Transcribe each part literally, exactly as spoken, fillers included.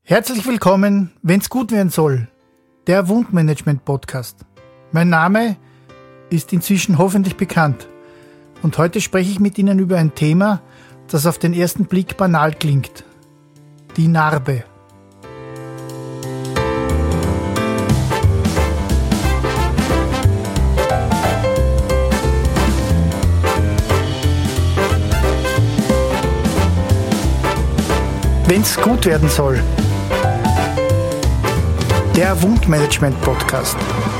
Herzlich willkommen, wenn's gut werden soll, der Wundmanagement-Podcast. Mein Name ist inzwischen hoffentlich bekannt und heute spreche ich mit Ihnen über ein Thema, das auf den ersten Blick banal klingt. Die Narbe. Wenn's gut werden soll. Der Wundmanagement-Podcast.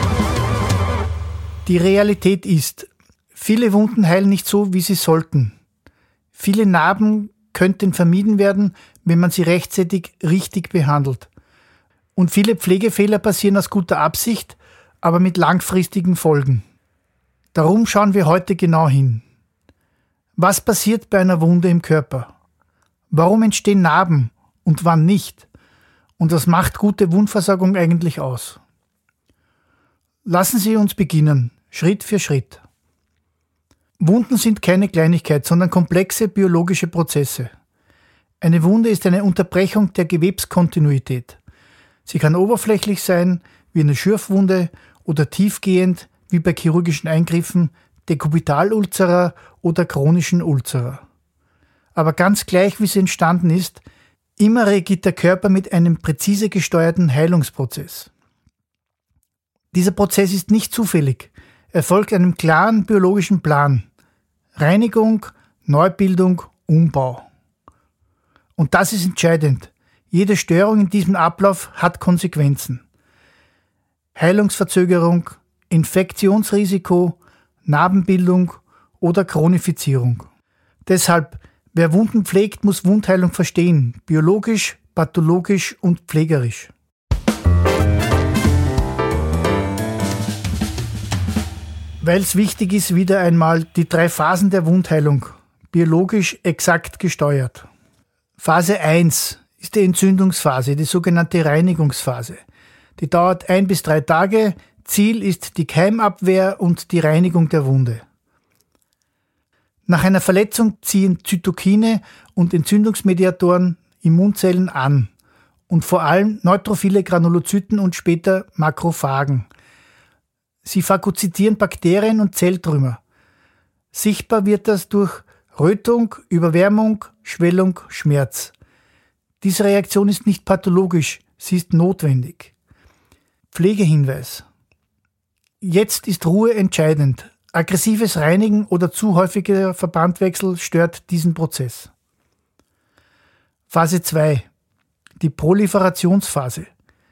Die Realität ist, viele Wunden heilen nicht so, wie sie sollten. Viele Narben könnten vermieden werden, wenn man sie rechtzeitig richtig behandelt. Und viele Pflegefehler passieren aus guter Absicht, aber mit langfristigen Folgen. Darum schauen wir heute genau hin. Was passiert bei einer Wunde im Körper? Warum entstehen Narben und wann nicht? Und was macht gute Wundversorgung eigentlich aus? Lassen Sie uns beginnen, Schritt für Schritt. Wunden sind keine Kleinigkeit, sondern komplexe biologische Prozesse. Eine Wunde ist eine Unterbrechung der Gewebskontinuität. Sie kann oberflächlich sein, wie eine Schürfwunde, oder tiefgehend, wie bei chirurgischen Eingriffen, Dekubitalulzera oder chronischen Ulzera. Aber ganz gleich, wie sie entstanden ist, immer reagiert der Körper mit einem präzise gesteuerten Heilungsprozess. Dieser Prozess ist nicht zufällig, er folgt einem klaren biologischen Plan. Reinigung, Neubildung, Umbau. Und das ist entscheidend. Jede Störung in diesem Ablauf hat Konsequenzen. Heilungsverzögerung, Infektionsrisiko, Narbenbildung oder Chronifizierung. Deshalb, wer Wunden pflegt, muss Wundheilung verstehen, biologisch, pathologisch und pflegerisch. Weil es wichtig ist, wieder einmal die drei Phasen der Wundheilung, biologisch exakt gesteuert. Phase eins ist die Entzündungsphase, die sogenannte Reinigungsphase. Die dauert ein bis drei Tage, Ziel ist die Keimabwehr und die Reinigung der Wunde. Nach einer Verletzung ziehen Zytokine und Entzündungsmediatoren Immunzellen an und vor allem neutrophile Granulozyten und später Makrophagen. Sie phagozytieren Bakterien und Zelltrümmer. Sichtbar wird das durch Rötung, Überwärmung, Schwellung, Schmerz. Diese Reaktion ist nicht pathologisch, sie ist notwendig. Pflegehinweis. Jetzt ist Ruhe entscheidend. Aggressives Reinigen oder zu häufiger Verbandwechsel stört diesen Prozess. Phase zwei. Die Proliferationsphase.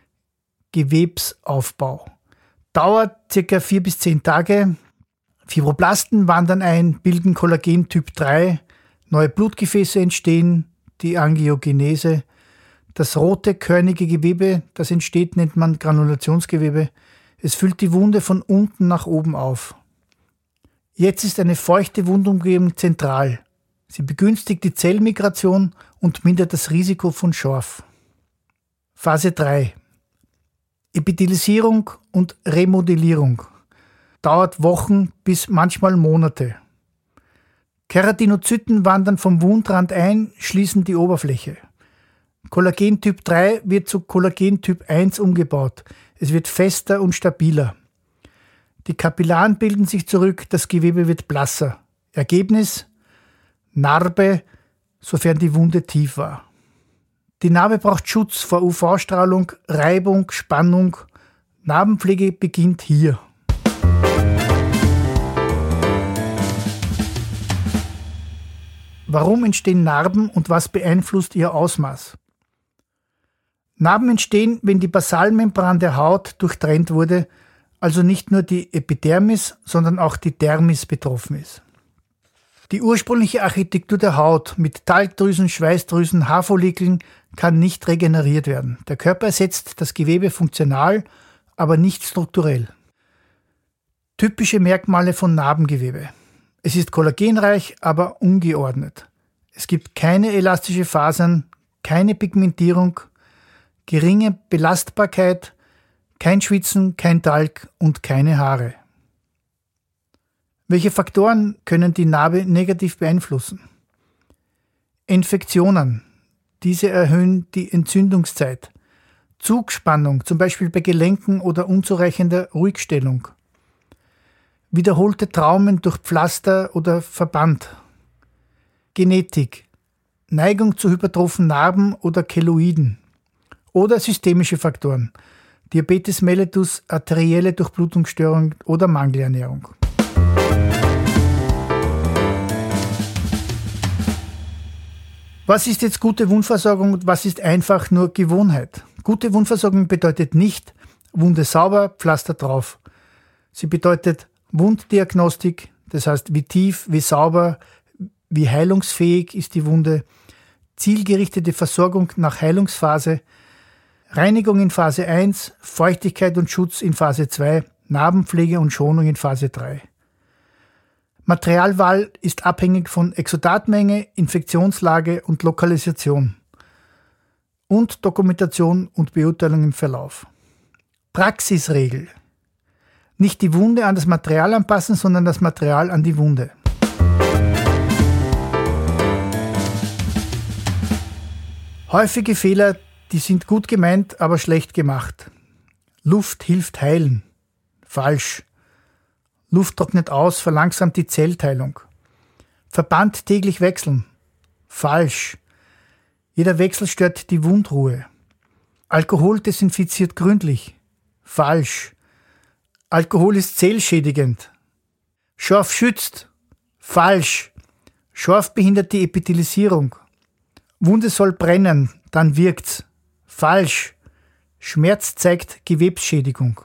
Gewebsaufbau. Dauert ca. vier bis zehn Tage. Fibroblasten wandern ein, bilden Kollagen Typ drei, neue Blutgefäße entstehen, die Angiogenese. Das rote, körnige Gewebe, das entsteht, nennt man Granulationsgewebe. Es füllt die Wunde von unten nach oben auf. Jetzt ist eine feuchte Wundumgebung zentral. Sie begünstigt die Zellmigration und mindert das Risiko von Schorf. Phase drei. Epithelisierung und Remodellierung. Dauert Wochen bis manchmal Monate. Keratinozyten wandern vom Wundrand ein, schließen die Oberfläche. Kollagen Typ drei wird zu Kollagen Typ eins umgebaut. Es wird fester und stabiler. Die Kapillaren bilden sich zurück, das Gewebe wird blasser. Ergebnis? Narbe, sofern die Wunde tief war. Die Narbe braucht Schutz vor U V-Strahlung, Reibung, Spannung. Narbenpflege beginnt hier. Warum entstehen Narben und was beeinflusst ihr Ausmaß? Narben entstehen, wenn die Basalmembran der Haut durchtrennt wurde, also nicht nur die Epidermis, sondern auch die Dermis betroffen ist. Die ursprüngliche Architektur der Haut mit Talgdrüsen, Schweißdrüsen, Haarfollikeln kann nicht regeneriert werden. Der Körper ersetzt das Gewebe funktional, aber nicht strukturell. Typische Merkmale von Narbengewebe. Es ist kollagenreich, aber ungeordnet. Es gibt keine elastische Fasern, keine Pigmentierung, geringe Belastbarkeit, kein Schwitzen, kein Talg und keine Haare. Welche Faktoren können die Narbe negativ beeinflussen? Infektionen. Diese erhöhen die Entzündungszeit. Zugspannung, zum Beispiel bei Gelenken oder unzureichender Ruhigstellung. Wiederholte Traumen durch Pflaster oder Verband. Genetik. Neigung zu hypertrophen Narben oder Keloiden. Oder systemische Faktoren. Diabetes mellitus, arterielle Durchblutungsstörung oder Mangelernährung. Was ist jetzt gute Wundversorgung und was ist einfach nur Gewohnheit? Gute Wundversorgung bedeutet nicht Wunde sauber, Pflaster drauf. Sie bedeutet Wunddiagnostik, das heißt wie tief, wie sauber, wie heilungsfähig ist die Wunde, zielgerichtete Versorgung nach Heilungsphase, Reinigung in Phase eins, Feuchtigkeit und Schutz in Phase zwei, Narbenpflege und Schonung in Phase drei. Materialwahl ist abhängig von Exudatmenge, Infektionslage und Lokalisation und Dokumentation und Beurteilung im Verlauf. Praxisregel. Nicht die Wunde an das Material anpassen, sondern das Material an die Wunde. Häufige Fehler, die sind gut gemeint, aber schlecht gemacht. Luft hilft heilen. Falsch. Luft trocknet aus, verlangsamt die Zellteilung. Verband täglich wechseln. Falsch. Jeder Wechsel stört die Wundruhe. Alkohol desinfiziert gründlich. Falsch. Alkohol ist zellschädigend. Schorf schützt. Falsch. Schorf behindert die Epithelisierung. Wunde soll brennen, dann wirkt's. Falsch. Schmerz zeigt Gewebsschädigung.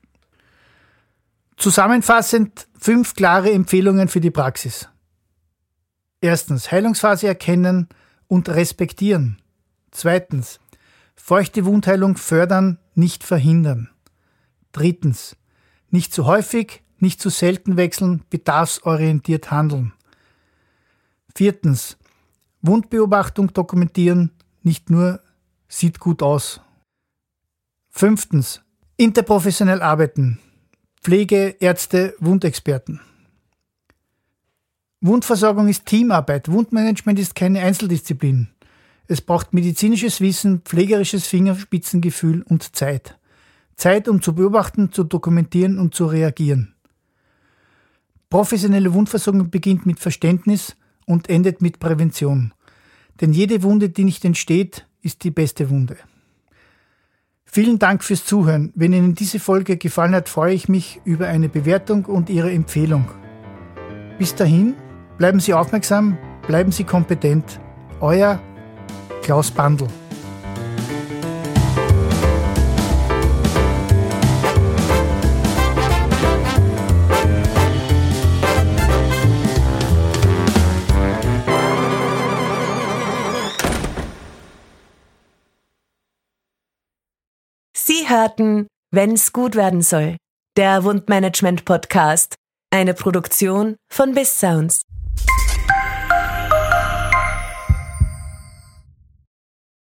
Zusammenfassend fünf klare Empfehlungen für die Praxis. Erstens, Heilungsphase erkennen und respektieren. Zweitens, feuchte Wundheilung fördern, nicht verhindern. Drittens, nicht zu häufig, nicht zu selten wechseln, bedarfsorientiert handeln. Viertens, Wundbeobachtung dokumentieren, nicht nur sieht gut aus. Fünftens, interprofessionell arbeiten. Pflege, Ärzte, Wundexperten. Wundversorgung ist Teamarbeit. Wundmanagement ist keine Einzeldisziplin. Es braucht medizinisches Wissen, pflegerisches Fingerspitzengefühl und Zeit. Zeit, um zu beobachten, zu dokumentieren und zu reagieren. Professionelle Wundversorgung beginnt mit Verständnis und endet mit Prävention. Denn jede Wunde, die nicht entsteht, ist die beste Wunde. Vielen Dank fürs Zuhören. Wenn Ihnen diese Folge gefallen hat, freue ich mich über eine Bewertung und Ihre Empfehlung. Bis dahin, bleiben Sie aufmerksam, bleiben Sie kompetent. Euer Klaus Bandl. Sie hörten Wenn's gut werden soll, der Wundmanagement-Podcast, eine Produktion von Biss Sounds.